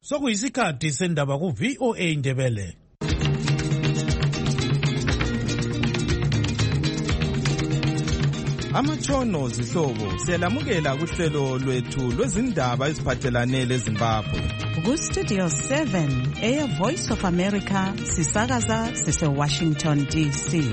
Sokuyisikhathi sendaba ku VOA Indebele. Amatshono zihlobo siyalamukela kuhlelo lwethu lwezindaba eziphathelane leZimbabwe. Ku-Studio 7 Air Voice of America sisakaza sise-Washington DC.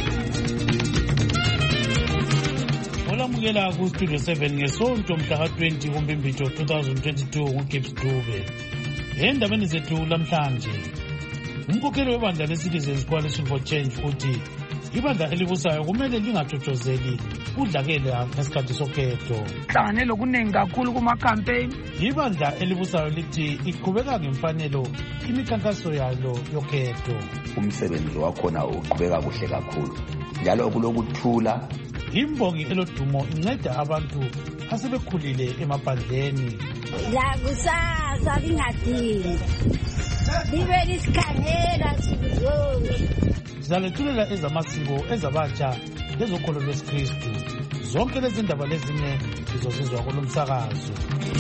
Olamukela ku-Studio 7 ngesonto mhla ka-20 kuMbimbithi 2022 nguGibbs Dube. Endabeni zethu lamhlanje, umkhokheli webandla le-Citizens Coalition for Change uthi ibandla elibusayo kumele lingatshotshozeli udlakela ngesikhathi sokhetho. Hlanganelo kuningi kakhulu kuma-campaign. Ibandla elibusayo lithi iqhubeka ngemfanelo imikhankaso yalo yokhetho. Umsebenzi wakhona uqhubeka kuhle kakhulu njalo kulokuthula. Imbongi elodumo inceda abantu asebekhulile emaphandleni. La kusasa lingadingi libe lisikhangela sizonke. Sizalethulela ezamasiko ezabatsha lezokholo lwesikristu. Zonke lezi ndaba lezinye sizozizwa kulomsakazo.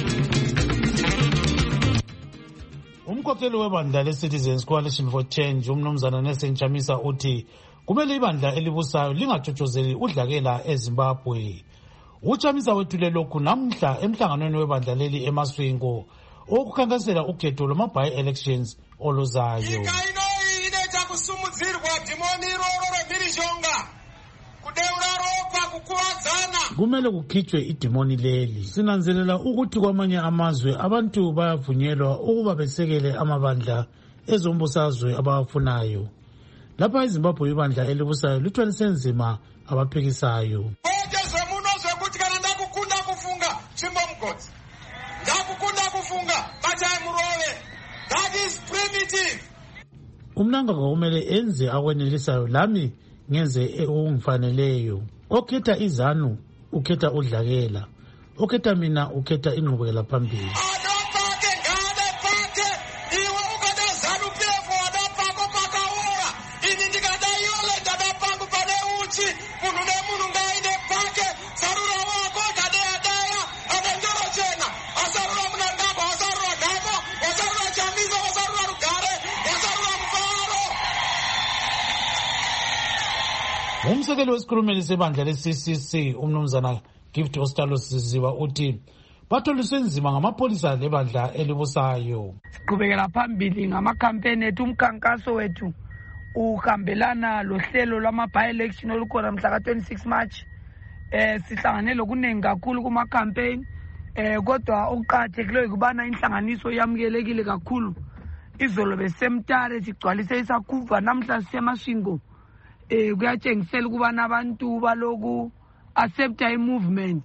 Umkhokheli webandla le-Citizens Coalition for Change umnumzana Nelson Chamisa uthi kumele ibandla elibusayo lingatshotshozeli udlakela eZimbabwe. Uchamisa wethule lokhu namhla emhlanganweni webandla leli eMaswingo okukhankasela ukhetho lwama-by-elections oluzayo. Kumele kukhitshwe idimoni leli. Sinanzelela ukuthi kwamanye amazwe abantu bayavunyelwa ukuba besekele amabandla ezombusazwe abawafunayo. Lapha eZimbabwe ibandla elibusayo lithwalise nzima abaphikisayo. Umnanga kumele enze akwenelisayo, lami ngenze okungifaneleyo. Okhetha izanu ukhetha udlakela, okhetha mina ukhetha inqubekela phambili. Umsekeli wesikhulumeli sebandla le-CCC umnumzana Gift Ostalos Ziziba uthi batholiswe nzima ngamapholisa lebandla elibusayo. Siqhubekela phambili ngama-campaign ethu. Umkhankaso wethu uhambelana lohlelo lwama-by-election olukhona mhla ka-26 March. Sihlanganele kuningi kakhulu kuma-campaign. Kodwa okuqakathekileyo ukubana inhlanganiso yamukelekile kakhulu. Izolo besemtare sigcwalise isakhuva, namhla siseMaswingo. Kuyatshengisela ukubana abantu baloku accepta i-movement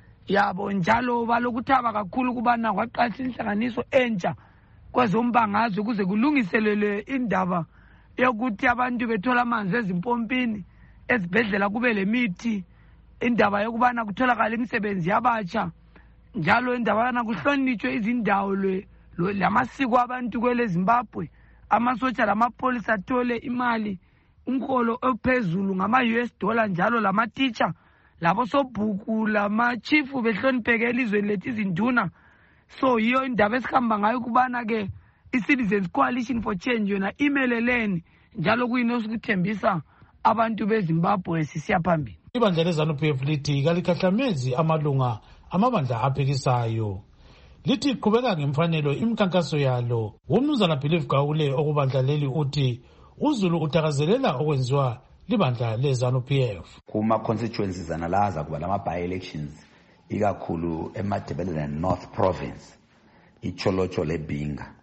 yabo njalo balokuthaba kakhulu ukubana kwaqalisa inhlanganiso entsha kwezombangazwe ukuze kulungiselelwe indaba yokuthi abantu bethola amanzi ezimpompini, ezibhedlela kube lemithi, indaba yokubana kutholakala imisebenzi yabatsha, njalo indaba yana kuhlonitshwe izindawo lamasiko abantu kwele Zimbabwe, amasotsha lamapolisa athole imali umholo ophezulu ngama-US$, njalo lama-teacher labo sobhuku lama-chief behlonipheke elizweni lethu izinduna. So yiyo indaba esihamba ngayo ukubana ke i-Citizens Coalition for Change yona imeleleni njalo kuyini osikuthembisa abantu beZimbabwe sisiya phambili. Ibandla leZANU-PF lithi kalikhahlamezi amalunga amabandla aphikisayo. Lithi qhubeka ngemfanelo imikhankaso yalo. Umnumzana Believe Gawule okubandla leli uthi uZulu uthakazelela okwenziwa libandla leZANU-PF. Kuma-constituencies analaza kuba lama-by-elections ikakhulu eMadebele North Province, iCholocho leBinga.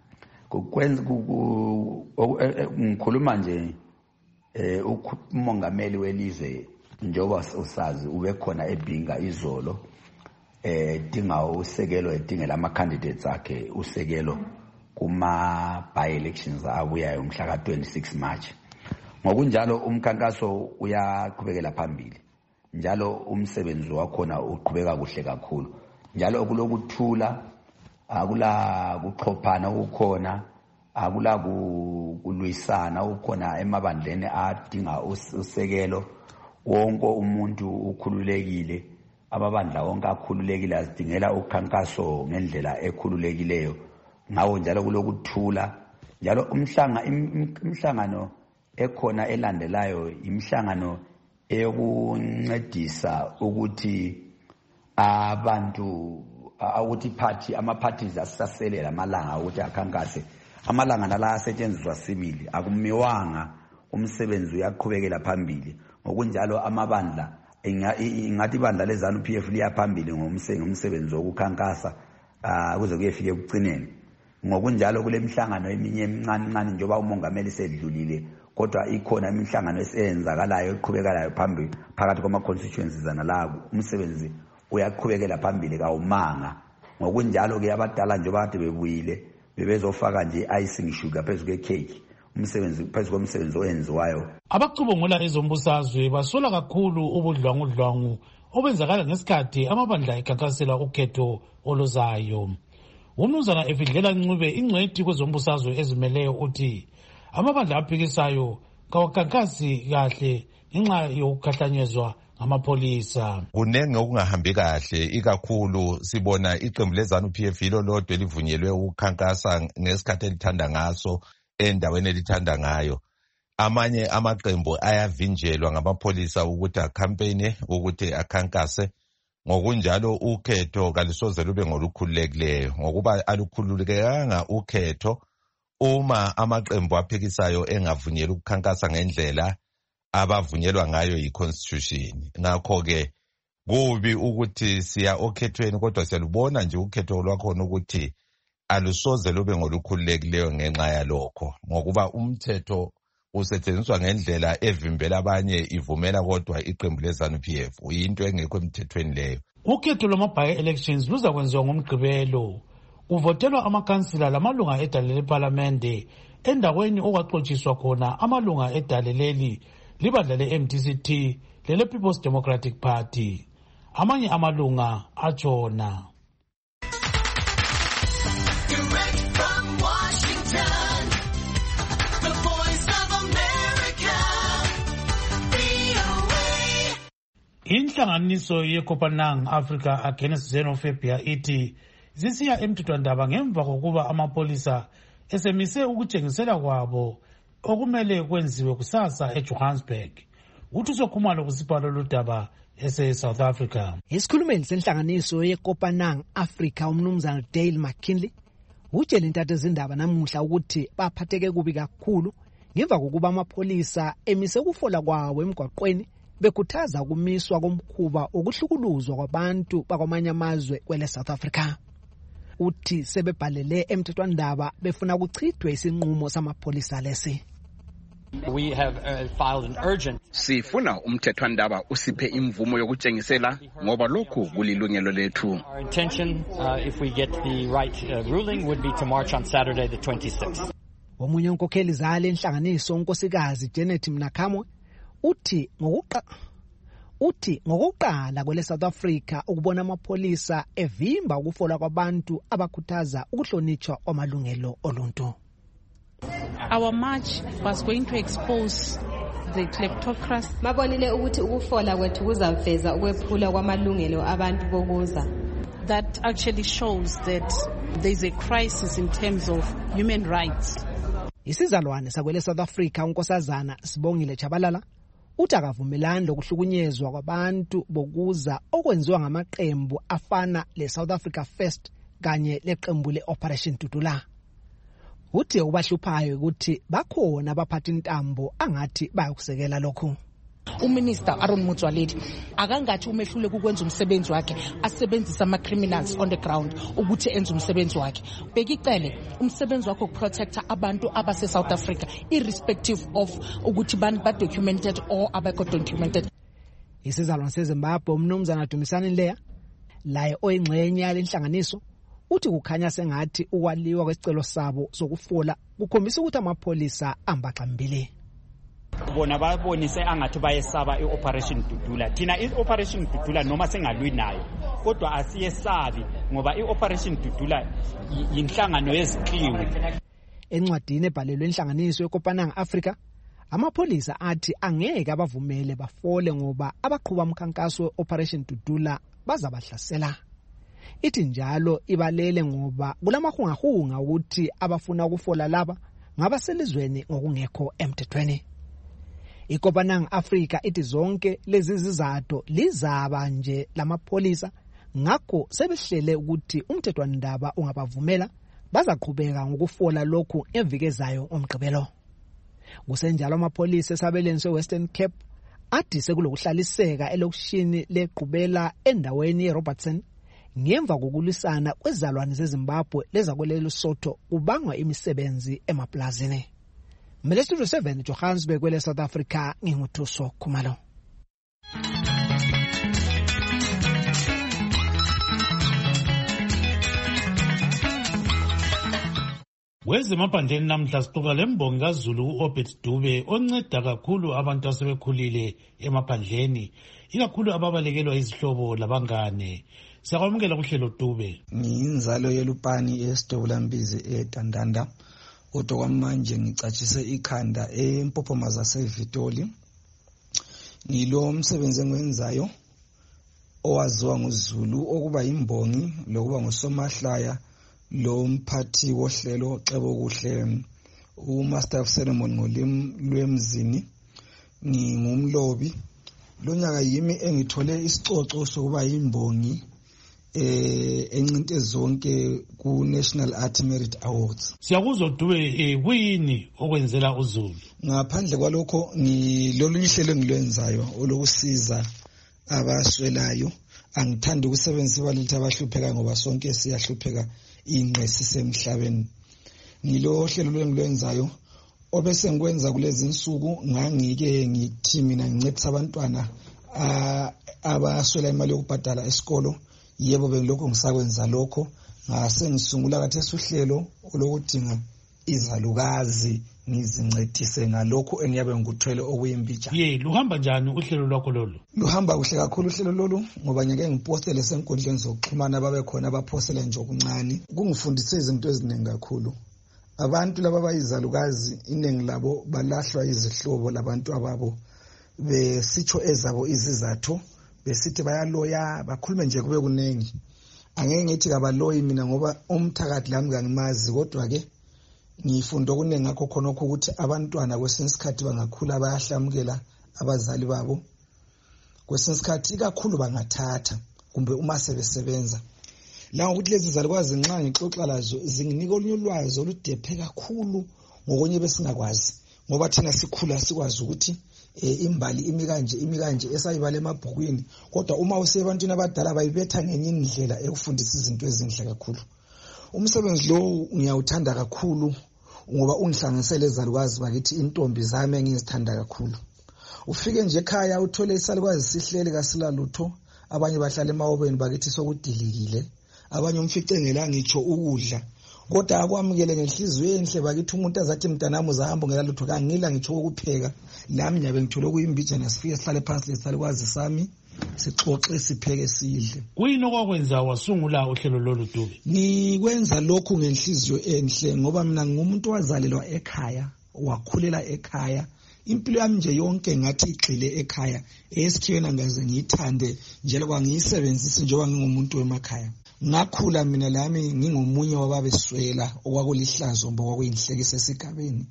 Ngikhuluma nje umongameli welizwe njengoba usazi ube khona eBinga izolo dinga usekelo edingela ama-candidates akhe usekelo kuma-by-elections abuyayo mhla ka-26 March. Ngokunjalo umkhankaso uyaqhubekela phambili njalo umsebenzi wakhona uqhubeka kuhle kakhulu njalo kulokuthula, akula kuxhophana ukukhona, akula kulwisana ukukhona emabandleni adinga usekelo. Wonke umuntu ukhululekile, amabandla wonke akhululekile, azidingela ukhankaso ngendlela ekhululekileyo ngawo njalo kulokuthula njalo umhlangano ekhona elandelayo imhlangano eyokuncedisa ukuthi abantu ukuthi ama-parties asasele lamalanga ukuthi akhankase amalanga nala asetshenziswa sibili akumiwanga umsebenzi uyaqhubekela phambili ngokunjalo amabandla ingathi ibandla leZANU-PF liyaphambili ngomsebenzi wokukhankasa kuze kuyefika ekugcineni ngokunjalo kule mihlangano eminye emincane njengoba umongameli sedlulile kodwa ikhona imihlangano esenzakalayo eqhubekelayo phambili phakathi kwama-constituencies nalawo umsebenzi uyaqhubekela phambili kawumanga ngokunjalo ke abadala njengoba kade bebuyile bebezofaka nje icing sugar phezu kwecake phezu komsebenzi oyenziwayo. Abacubungula ezombusazwe basola kakhulu ubudlwangudlwangu obenzakala ngesikhathi amabandla ekhankasela ukhetho oluzayo. Umnumzana Efidlela Ncube ingcwethi kwezombusazwe ezimeleyo uthi amabandla aphikisayo kawakhankasi kahle ngenxa yokukhahlanyezwa ngamapolisa. Kunenge okungahambi kahle ikakhulu sibona iqembu leZANU-PF yilo lodwa elivunyelwe ukukhankasa ngesikhathi elithanda ngaso endaweni elithanda ngayo. Amanye amaqembu ayavinjelwa ngamapolisa ukuthi akhampeyine ukuthi akhankase ngokunjalo ukhetho kalisoze lube ngolukhululekileyo ngokuba alukhululekanga ukhetho uma amaqembu aphikisayo engavunyelwa ukukhankasa ngendlela abavunyelwa ngayo yi-constitution. Ngakho ke kubi ukuthi siya okhethweni kodwa siyalubona nje ukhetho lwakhona ukuthi alusoze lube ngolukhululekileyo ngenxa yalokho ngokuba umthetho usetshenziswa ngendlela evimbela abanye ivumela kodwa iqembu leZANU-PF uyinto engekho emthethweni leyo. Ukhetho lwama-by-elections luzakwenziwa ngoMgqibelo. Kuvotelwa amakhansila lamalunga edale leParlamente endaweni okwaxotshiswa khona amalunga edale leli libandla le-MDCT lele-People's Democratic Party. Amanye amalunga atshona. Inhlanganiso yeKopanang Africa Against Xenophobia ithi zisiya emthethwandaba ngemva kokuba amapolisa esemise ukutshengisela kwabo okumele kwenziwe kusasa eJohannesburg. Uthuso Khumalo kusipalo ludaba ese-South Africa. Isikhulumeli senhlanganiso yeKopanang Africa umnumzana Dale McKinley utshela intatha ezindaba namuhla ukuthi baphatheke kubi kakhulu ngemva kokuba amapolisa emise ukufola kwawo emgwaqweni bekhuthaza ukumiswa komkhuba okuhlukuluzwa kwabantu bakwamanye amazwe kwele South Africa. Uthi sebebhalele emthethwandaba befuna ukuchithwe isinqumo samapolisa lesi. We have filed an urgent. Sifuna umthethwandaba usiphe imvumo yokutshengisela ngoba lokhu kulilungelo lethu. Our intention, if we get the right ruling, would be to march on Saturday the 26th. Omunye unkokheli zale inhlanganiso unkosikazi Janet Mnakhamwe uthi ngokuqala kwele South Africa ukubona amapolisa evimba ukufola kwabantu abakhuthaza ukuhlonitshwa kwamalungelo oluntu. Our march was going to expose the kleptocracy. Babonile ukuthi ukufola kwethu kuzaveza ukwephula kwamalungelo abantu bokuza. That actually shows that there is a crisis in terms of human rights. Isizalwane sakwele South Africa unkosazana Sibongile Chabalala uthi akavumelani lokuhlukunyezwa kwabantu bokuza okwenziwa ngamaqembu afana le-South Africa First kanye leqembu le-Operation Tutula. Uthi ubahluphayo ukuthi bakhona abaphatha intambo angathi bayokusekela lokho. Uminister Aaron Motsoaledi akangathi umehlule ukwenza umsebenzi wakhe asebenzisa ama-criminals on the ground ukuthi enze umsebenzi wakhe. Bekicele umsebenzi wakhe ukuprotecta abantu abase South Africa irrespective of ukuthi bani ba documented or abekho documented. Isizalwane seZimbabwe umnumzana Dumisani Leya laye oyingxenye yalenhlanganiso uthi kukhanya sengathi ukwaliwa kwesicelo sabo sokufola kukhombisa ukuthi amapolisa ambaxambile. Bona babonise angathi bayesaba i-Operation Tutula. Thina i-Operation Tutula noma sengalwi nayo kodwa asiyesabi ngoba i-Operation Tutula yinhlangano yeziqiwi. Encwadini ebhalelwe inhlanganiso yeKopanang Africa amapolisa athi angeke abavumele bafole ngoba abaqhuba umkhankaso we-Operation Tutula bazabahlasela. ithi njalo ibalele ngoba kulamahungahunga ukuthi abafuna ukufola laba ngabaselizweni ngokungekho emthethweni. IKopanang Africa ithi zonke lezi zizathu lizaba nje lamapholisa ngakho sebehlele ukuthi umthethwandaba ungabavumela bazaqhubeka ngokufola lokhu evikezayo omgqibelo. Kusenjalo amapholisa esabeleni seWestern Cape athi sekulokuhlaliseka elokishini leqhubela endaweni yeRobertson ngemva kokulisana kwezalwane zeZimbabwe lezakwele Lesotho kubangwa imisebenzi emaplazini. Mele Studio 7 Johannesburg kwele South Africa nginguthuso Khumalo. Wezemaphandleni namhla sixoxa lembongi kaZulu uObed Dube onceda kakhulu abantu asebekhulile emaphandleni, ikakhulu ababalekelwa izihlobo labangane. Siyakwamukela kuhlelo Dube. Ngiyinzalo yeLupani eSidobulambizi eDandanda. Kodwa kwamanje ngicatshise ikhanda eMpophoma seVitoli. Ngilo umsebenzi engiwenzayo owaziwa nguZulu okuba imbongi lokuba ngusomahlaya lo mphathi wohlelo Xebo Kuhle uMaster of Ceremony ngolimi lwemzini. Ngingumlobi. Lo nyaka yimi engithole isicoco sokuba imbongi encinte zonke ku National Art Merit Awards. Siyakuzwa Dube kuyini okwenzela uZulu? Ngaphandle kwalokho ngilolu ihlelo engilwenzayo olokusiza abaswelayo. Angithandi ukusebenzisa abalili abahlupheka ngoba sonke siyahlupheka ingqesi semhlabeni. Ngilo hlelo engilwenzayo obese ngikwenza kulezi insuku ngangike ngithi mina ngincedisa abantwana abaswela imali yokubhadala esikolo. Yebo bengilokho ngisakwenza lokho ngase ngisungula kathesi uhlelo olokudinga izalukazi ngizincedise ngalokho engiyabe ngikuthwele okuyimbija. Luhamba njani uhlelo lwakho lolu? Luhamba kuhle kakhulu uhlelo lolu ngoba ngeke ngipostele senkundleni zokuxhumana babe khona abapostela nje okuncane. Kungifundise izinto eziningi kakhulu. Abantu laba bayizalukazi iningi labo balahlwa izihlobo labantu ababo besitsho ezabo izizathu besithi bayaloya bakhulume nje kube kunengi. Angeke ngithi kabaloyi mina ngoba umthakathi lami ngimazi kodwa ke ngifunda okuningi ngakho khonokho ukuthi abantwana kwesinye isikhathi bangakhula bayahlamukela abazali babo. Kwesinye isikhathi ikakhulu bangathatha kumbe uma sebesebenza. La ukuthi lezi zalukwazi nxa ngixoxa lazo zinginika olunye ulwazi oludephe kakhulu ngokunye besingakwazi ngoba thina sikhula sikwazi ukuthi imbali imikanje esayibala emabhukwini kodwa uma usebantwini abadala bayibetha ngenye indlela ekufundisa izinto ezinhle kakhulu. Umsebenzi lo ngiyawuthanda kakhulu ngoba ungihlanganisele ezalukwazi bakithi intombi zami engizithanda kakhulu. Ufike nje ekhaya uthole isalukwazi sihleli kasilalutho, abanye bahlala emawobeni bakithi sokudilikile, abanye umfice ngelanga ngitsho ukudla. Kodwa akwamukele ngenhliziyo enhle bakithi umuntu azathi mntanami uzahamba ngelalutho kangila ngitsho ukupheka. Lami nyabe ngithole ukuyimbija nasifike sihlale phansi lesalukwazi sami sixoxe sipheke sidle. Kuyini okwakwenza wasungula uhlelo lolu Dube? Nikwenza lokhu ngenhliziyo enhle ngoba mina ngumuntu wazalelwa ekhaya, wakhulela ekhaya. Impilo yami nje yonke ngathi igxile ekhaya. Esikhiyena ngaze ngiyithande njengoba ngiyisebenzisa njengoba ngingumuntu wemakhaya. Ngakhula mina lami ngingomunye wababeswela okwakulihlazo ngoba kwakuyinhlekisa esigabeni.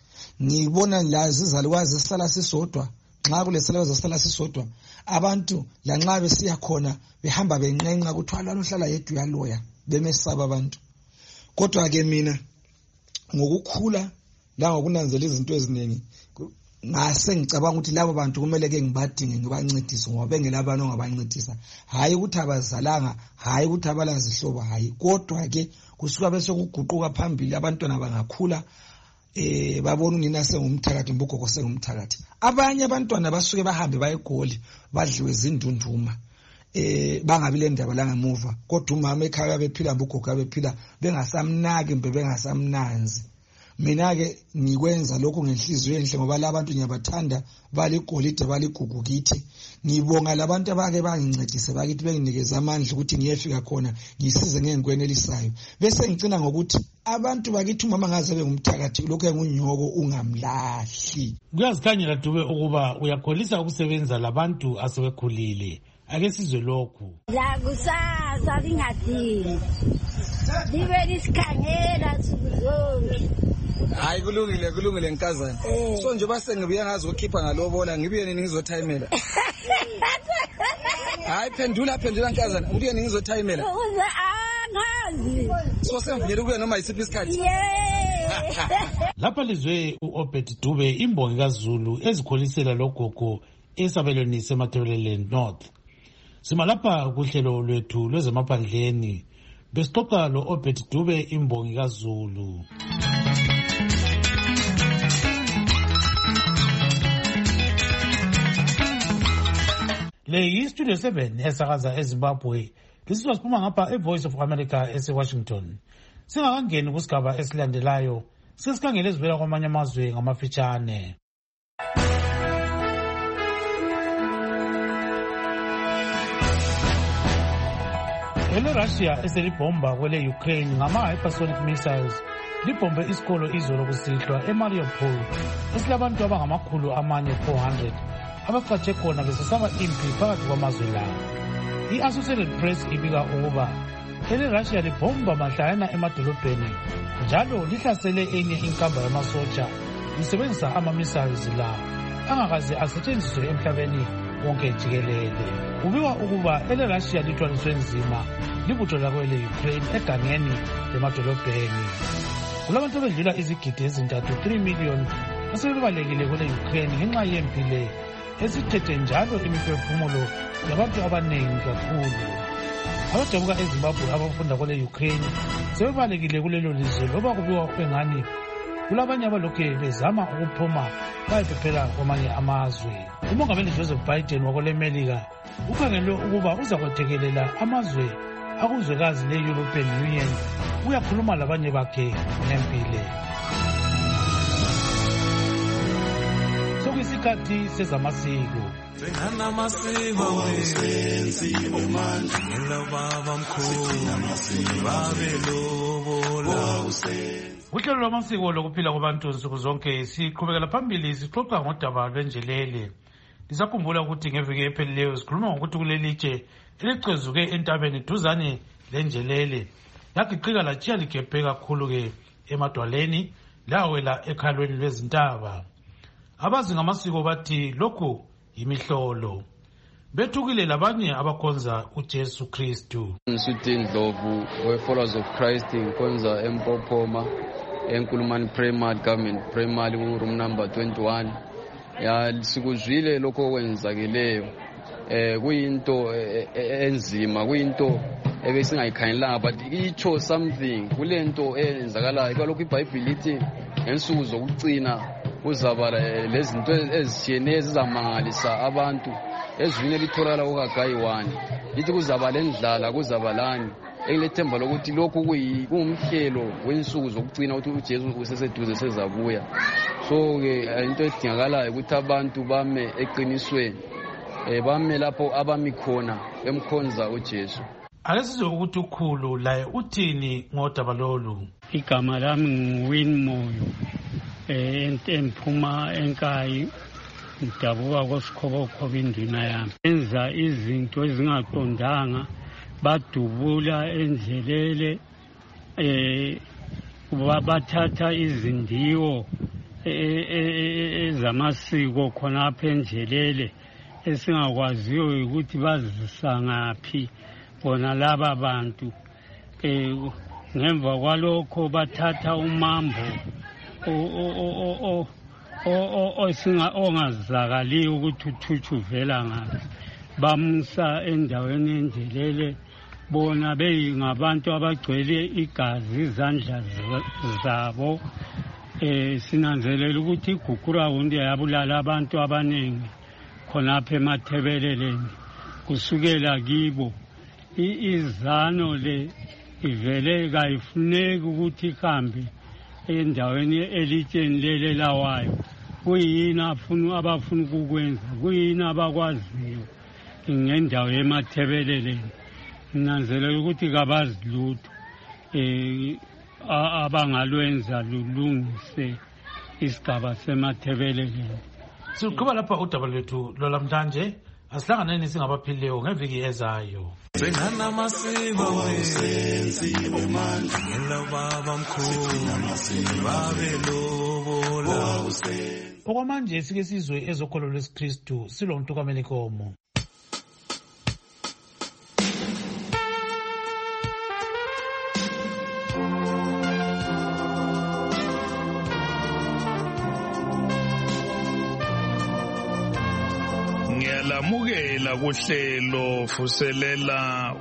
Ngibona lazi izalukwazi esihlala sisodwa. Nxa kulesalukwazi esihlala sisodwa abantu la nxa besiya khona behamba benqenqa kuthwala lohlala yedwa yaloya bemesaba abantu. Kodwa ke mina ngokukhula la ngokunanzela izinto eziningi ngase ngicabanga ukuthi labo bantu kumele ke ngibadinge ngibancedise ngoba bengelabana ongabancedisa. Hayi ukuthi abazalanga, hayi ukuthi abalazihlobo, hayi kodwa ke kusuka bese kuguquka phambili abantwana bangakhula babona unina sengumthakathi mbugogo sengumthakathi. Abanye abantwana basuke bahambe bayegoli badliwe izindunduma bangabi le ndaba la ngemuva kodwa umama ekhaya bephila mbugogo bephila bengasamnaki mbe bengasamnanzi. Mina ke ngikwenza lokho ngenhliziyo enhle ngoba labantu ngiyabathanda baligolide baligugu kithi. Ngibonga labantu abake bangincedise bakithi benginikeza amandla ukuthi ngiyefika khona ngisize ngengikwenelisayo. Bese ngicina ngokuthi abantu bakithi umama ngaze bengumthakathi lokho engunyoko ungamlahli. Kuyazikhanyela Dube ukuba uyakholisa ukusebenza labantu asebekhulile ake sizwe lokhu. La kusasa lingadini libe lisikhangela zonke. Hayi kulungile nkazana. So nje base ngibuya ngazokhipha ngalobola ngibuye nini ngizothayimela. Hayi phendula nkazana ngibuye nini ngizothayimela. Angazi. So semvuyele kuye noma isiphi isikhathi. Lapha lizwe uObed Dube imbongi kaZulu ezikholisela logogo esabelweni seMatabeleland North. Simalapha kuhlelo lwethu lwezemaphandleni besixoxa loObed Dube imbongi kaZulu. Le yi-Studio 7 esakaza eZimbabwe. Lisizwa siphuma ngapha eVoice of America eseWashington. Singakangeni kusigaba esilandelayo, sesikhangele ezivela kwamanye amazwe ngamafitshane. EleRussia eselibhomba kwele-Ukraine ngama-hypersonic missiles libhombe isikolo izolo kusihlwa eMariupol esilabantu abangama-400 abacatshe khona besesaba impi phakathi kwamazwe lawo. I-Associated Press ibika ukuba EleRussia libhomba mahlayana emadolobheni njalo lihlasele enye inkamba yamasotsha lisebenzisa ama-missiles lawo angakaze asetshenziswe emhlabeni wonke jikelele. Kubikwa ukuba EleRussia lithwaliswe nzima libutho lakwele-Ukraine egangeni lemadolobheni. Kulabantu abedlula izigidi ezintathu 3 million asebebalekile kwele-Ukraine ngenxa yempi le esithethe njalo imiphefumulo yabantu abaningi kakhulu. Abadabuka eZimbabwe abafunda kwele-Ukraine sebebalekile kulelo lizwe loba kubikwa engani kulabanye abalokhe bezama ukuphuma bayephephela kwamanye amazwe. Umongameli Joseph Biden wakwelemelika ukhangelwe ukuba uzakwethekelela amazwe akuzwekazi le-European Union uyakhuluma labanye bakhe ngempile. Sokuyisikhathi sezamasiko. Uhlelo lwamasiko lokuphila kwabantu nsuku zonke siqhubekela phambili sixoxa ngodaba lwenjelele. Lisakhumbula ukuthi ngeviki ephelileyo sikhuluma ngokuthi kulelitshe elicezuke entabeni duzane lenjelele yagiqika latshiya ligebhe kakhulu-ke emadwaleni lawela ekhalweni lwezintaba. Abazi ngamasiko bathi lokhu yimihlolo. Bethukile labanye abakhonza uJesu Kristu. Ngisuthi Ndlovu we-Followers of Christ ngikhonza eMpophoma eNkulumani Primary Government Primary room number 21. Ya sikuzwile lokho okwenzakeleyo. Kuyinto enzima, kuyinto ebesingayikhangelanga but itsho something kulento eyenzakalayo. Kalokho iBhayibheli lithi ngensuku zokugcina kuzaba lezinto ezishiyeneyo ezizamangalisa abantu. Ezwini elitholakala kuHagayi 1 lithi kuzaba lendlala, kuzaba lani. Engilethemba lokuthi lokhu kungumhlelo wensuku zokugcina ukuthi uJesu useseduze sezabuya. So ke into edingakalayo ukuthi abantu bame eqinisweni, bame lapho abami khona emkhonza uJesu. Ake sizwe ukuthi ukhulu laye uthini ngodaba lolu. Igama lami nguWin Moyo emphuma enkayi ngidabuka koSikhobokhobe induna yami. Enza izinto ezingaqondanga, badubula endlelele, bathatha izindiwo ezamasiko khonapha endlelele esingakwaziyo ukuthi bazisa ngaphi bona laba bantu. Ngemva kwalokho bathatha umambo ongazakaliyo ukuthi uthuthu vela ngaphi, bamusa endaweni endlelele bona beyingabantu abagcwele igazi izandla zabo. Sinanzelela ukuthi iGugurawundi yabulala abantu abaningi khonapha eMathebeleleni kusukela kibo. Izano le ivele kayifuneki ukuthi ihambe endaweni elitsheni lele lawayo. Kuyini abafuna ukukwenza, kuyini abakwaziyo ngendawo yeMathebeleleni. Nanzelela ukuthi kabazi lutho abangalwenza lulungise isigaba seMathebeleleni. Siqhuba lapha udaba lwethu lwalamhlanje. Asihlanganeni singabaphilileyo ngeviki ezayo. Sengana masiko senziwe manje ngela baba mkhulu babelobola. Okwamanje sike sizwe ezokholo lwesikristu silomntu kaMelikomo. Ngiyalamukela kuhlelo Vuselela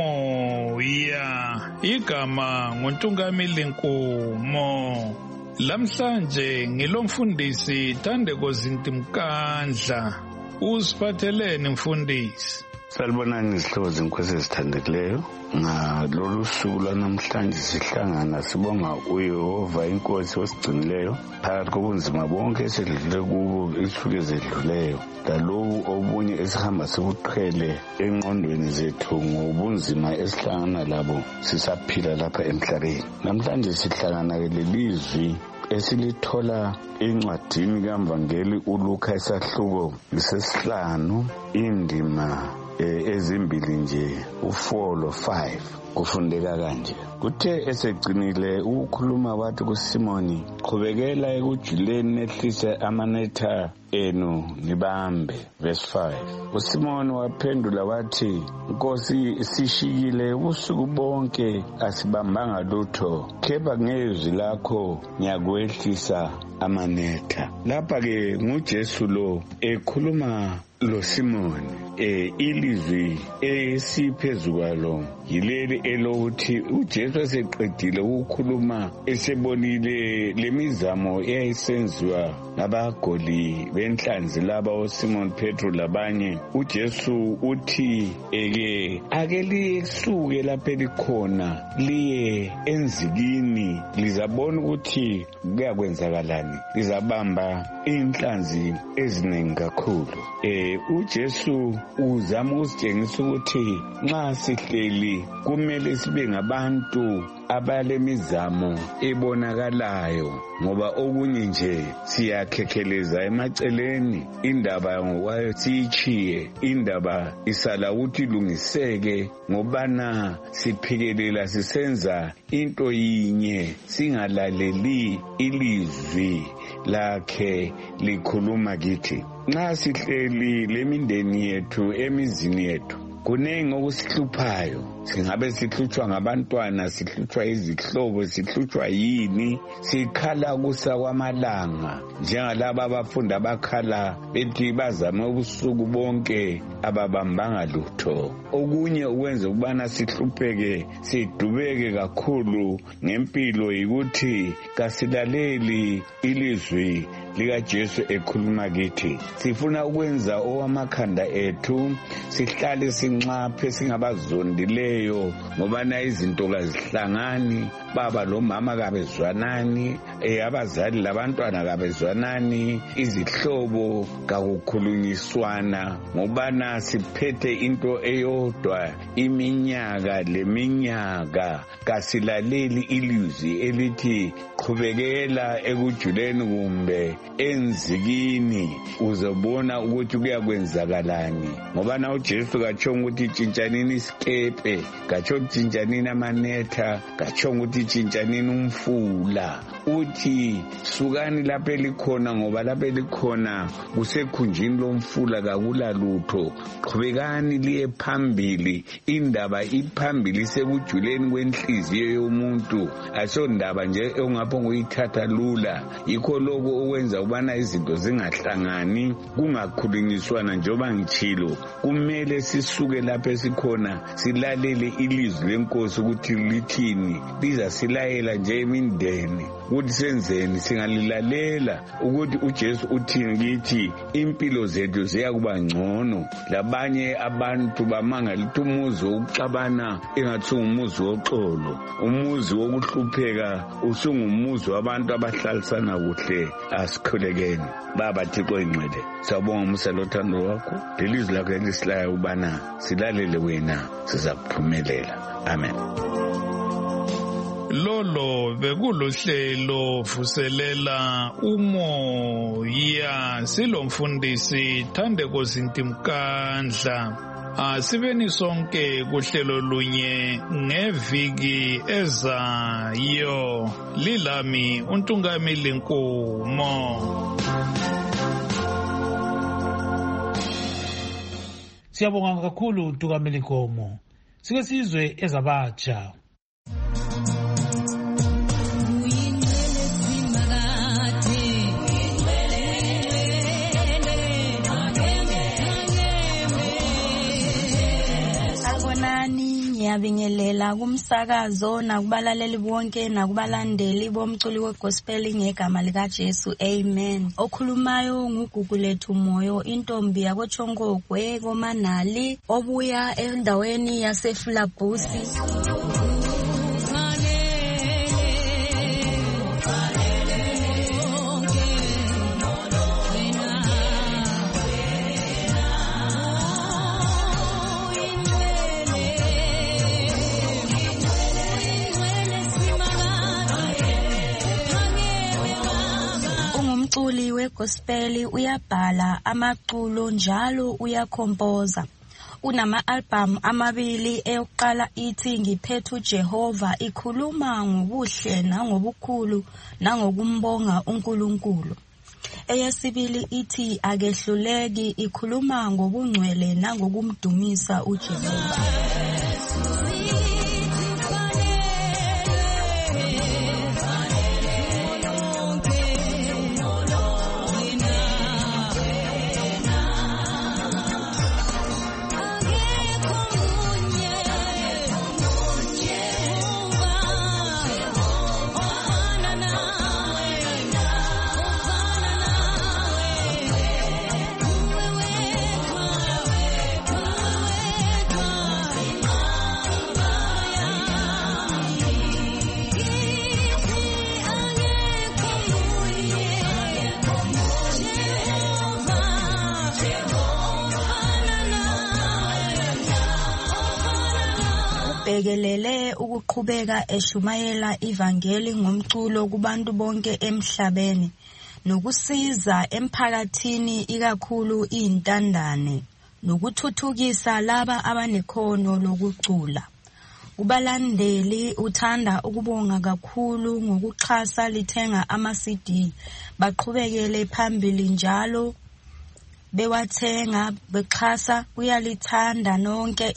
Umoya, igama nguNtungamili Nkomo. Lamhlanje ngilomfundisi Thandeko Zintimkandla. Usiphatheleni mfundisi? Salibonani izihlobo zenkosi ezithandekileyo. Ngalolu suku lwanamhlanje sihlangana sibonga uYehova inkosi osigcinileyo phakathi kobunzima bonke esedlule kubo insuku ezedluleyo, lalobu obunye esihamba sibuqhele engqondweni zethu ngobunzima esihlangana labo sisaphila lapha emhlabeni. Namhlanje sihlangana lelizwi esilithola encwadini kaMvangeli uLuka isahluko sesihlanu indima ezimbili nje u4 lo5 kufundeka kanje. Kuthe esegcinile ukukhuluma wathi kuSimoni, qhubekela ekujuleni nehlise amanetha enu nibambe. Verse 5. uSimoni waphendula wathi, Nkosi, sishikile ubusuku bonke asibambanga lutho, kepha ngezwi lakho ngiyakwehlisa amanetha. Lapha ke nguJesu lo ekhuluma lo Simoni. Ilizwi esiphezu kwalo yileli elokuthi uJesu eseqedile ukukhuluma esebonile lemizamo eyayisenziwa ngabagoli benhlanzi laba oSimon Petro labanye. uJesu uthi ake lisuke lapha likhona liye enzikini lizabona ukuthi kuyakwenzakalani, lizabamba inhlanzi eziningi kakhulu. uJesu uzama ukusitshengisa ukuthi nxa sihleli kumele sibe ngabantu abalemizamo ebonakalayo, ngoba okunye nje siyakhekheleza emaceleni, indaba ngokwayo siyichiye, indaba isala ukuthi ilungiseke ngobana siphikelela sisenza into yinye, singalaleli ilizwi lakhe likhuluma kithi. Nxa sihleli lemindeni yethu emizini yethu kunengi okusihluphayo. Singabe sihlutshwa ngabantwana, sihlutshwa izihlobo, sihlutshwa yini, sikhala kusa kwamalanga njengalaba abafundi abakhala bethi bazame ubusuku bonke ababambanga lutho. Okunye ukwenza ukubana sihlupheke sidubeke kakhulu ngempilo yikuthi kasilaleli ilizwi likaJesu ekhuluma kithi. Sifuna ukwenza owamakhanda ethu, sihlale sinxaphe singabazondileyo, ngobana izinto kazihlangani, baba lomama kabezwanani, abazali labantwana kabezwanani, izihlobo kakukhulunyiswana, ngobana siphethe into eyodwa iminyaka leminyaka. Kasilaleli ilizwi elithi qhubekela ekujuleni kumbe enzikini uzobona ukuthi kuyakwenzakalani, ngoba na uJesu kachonga ukuthi tshintshanini isikepe, kachonga tshintshanini amanetha, kachonga ukuthi tshintshanini umfula. Uthi sukani lapha elikhona, ngoba lapha elikhona kusekhunjini lomfula kakula lutho. Qhubekani liye phambili, indaba iphambili sekujuleni kwenhliziyo yomuntu, asondaba nje ongapho nguyithatha lula. Yikho lokho okwenza ubana izinto zingahlangani, kungakhulunyiswana. Njoba ngitshilo, kumele sisuke lapha esikhona silalele ilizwi lenkosi ukuthi lithini, liza silayela nje imindeni ukuthi senzeni. Singalilalela ukuthi uJesu uthini kithi, impilo zethu ziyakuba ngcono. Labanye abantu bamangalithi umuzi wokuxabana engathi umuzi woxolo, umuzi wokuhlupheka usungumuzi wabantu abahlalisana kuhle. Asikhulekeni baba Thixo ingcwele, sawubonga umusa lothando lwakho, lelizwi lakho elisilayo ubana silalele wena, sizakuphumelela. Amen. lolo bekulohlelo vuselela umoya silomfundisi Thandeko Zintimkandla. Asibeni sonke kuhlelo lunye ngeviki ezayo. Lilami uNtungamili Nkomo. Siyabonga kakhulu uNtungamili Nkomo. Sike sizwe ezabatsha. Ngiyabingelela kumsakazo nakubalaleli bonke nakubalandeli bomculi wegospel ngegama lika Jesu. Amen. Okhulumayo nguGugulethu Moyo, intombi yakoTshongogwe koManali obuya endaweni yaseFulabusi. Umculi wegospel uyabhala amaculo njalo uyakhompoza. Unama-album amabili, eyokuqala ithi Ngiphethe uJehova, ikhuluma ngobuhle nangobukhulu nangokumbonga uNkulunkulu. Eyesibili ithi Akehluleki, ikhuluma ngobungcwele nangokumdumisa uJehova. Bekelele ukuqhubeka eshumayela ivangeli ngomculo kubantu bonke emhlabeni nokusiza emphakathini ikakhulu izintandane nokuthuthukisa laba abanekhono lokucula. Ubalandeli uthanda ukubonga kakhulu ngokuxhasa lithenga ama-CD, baqhubekele phambili njalo bewathenga bexhasa, uyalithanda nonke.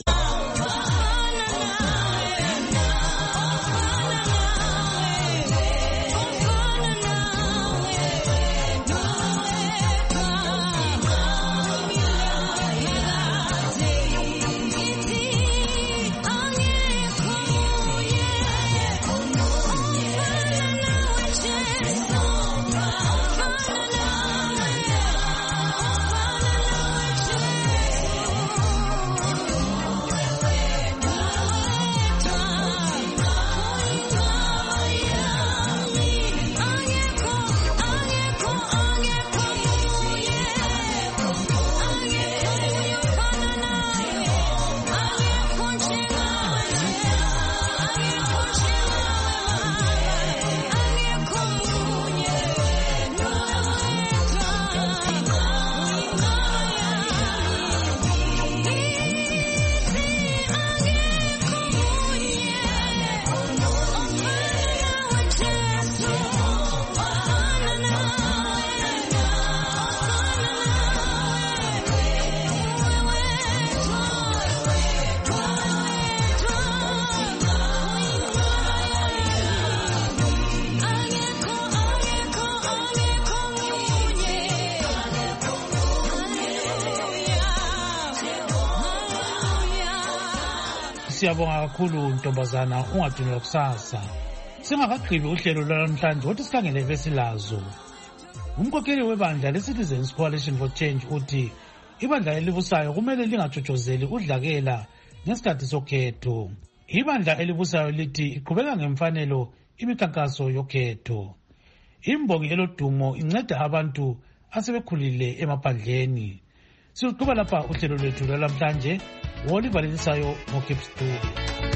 Siyabonga kakhulu ntombazana, ungadinwa kusasa. Singakagqibi uhlelo lwanamhlanje wathi sikhangele besilazo. Umkhokheli webandla le-Citizens Coalition for Change uthi ibandla elibusayo kumele lingajojozeli udlakela ngesikhathi sokhetho. Ibandla elibusayo lithi iqhubeka ngemfanelo imikhankaso yokhetho. Imbongi elodumo inceda abantu asebekhulile emaphandleni. Siqhubeka lapha uhlelo lwethu lwalamhlanje. Wolivalelisayo ngoKipstu.